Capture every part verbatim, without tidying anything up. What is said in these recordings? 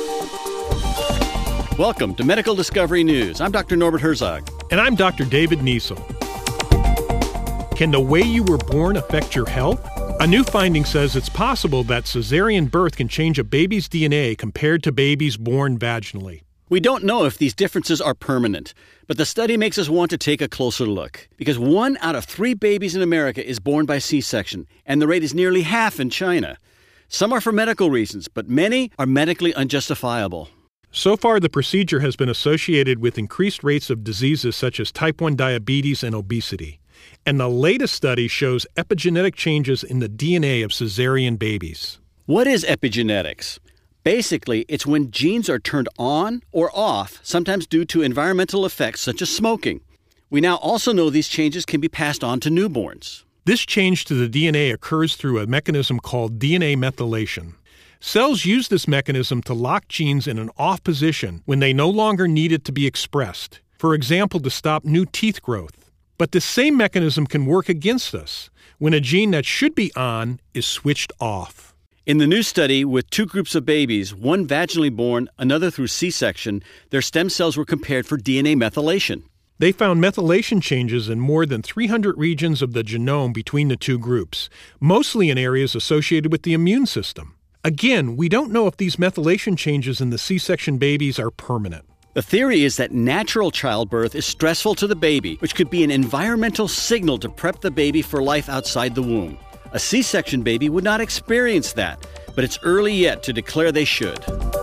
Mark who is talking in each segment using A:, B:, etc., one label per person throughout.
A: Welcome to Medical Discovery News. I'm Doctor Norbert Herzog.
B: And I'm Doctor David Niesel. Can the way you were born affect your health? A new finding says it's possible that cesarean birth can change a baby's D N A compared to babies born vaginally.
A: We don't know if these differences are permanent, but the study makes us want to take a closer look. Because one out of three babies in America is born by C-section, and the rate is nearly half in China. Some are for medical reasons, but many are medically unjustifiable.
B: So far, the procedure has been associated with increased rates of diseases such as type one diabetes and obesity. And the latest study shows epigenetic changes in the D N A of cesarean babies.
A: What is epigenetics? Basically, it's when genes are turned on or off, sometimes due to environmental effects such as smoking. We now also know these changes can be passed on to newborns.
B: This change to the D N A occurs through a mechanism called D N A methylation. Cells use this mechanism to lock genes in an off position when they no longer need it to be expressed, for example, to stop new teeth growth. But this same mechanism can work against us when a gene that should be on is switched off.
A: In the new study with two groups of babies, one vaginally born, another through C-section, their stem cells were compared for D N A methylation.
B: They found methylation changes in more than three hundred regions of the genome between the two groups, mostly in areas associated with the immune system. Again, we don't know if these methylation changes in the C-section babies are permanent.
A: The theory is that natural childbirth is stressful to the baby, which could be an environmental signal to prep the baby for life outside the womb. A C-section baby would not experience that, but it's early yet to declare they should.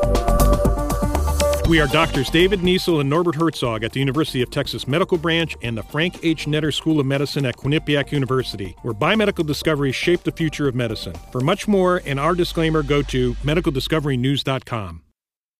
B: We are Doctors David Niesel and Norbert Herzog at the University of Texas Medical Branch and the Frank H. Netter School of Medicine at Quinnipiac University, where biomedical discoveries shape the future of medicine. For much more and our disclaimer, go to medical discovery news dot com.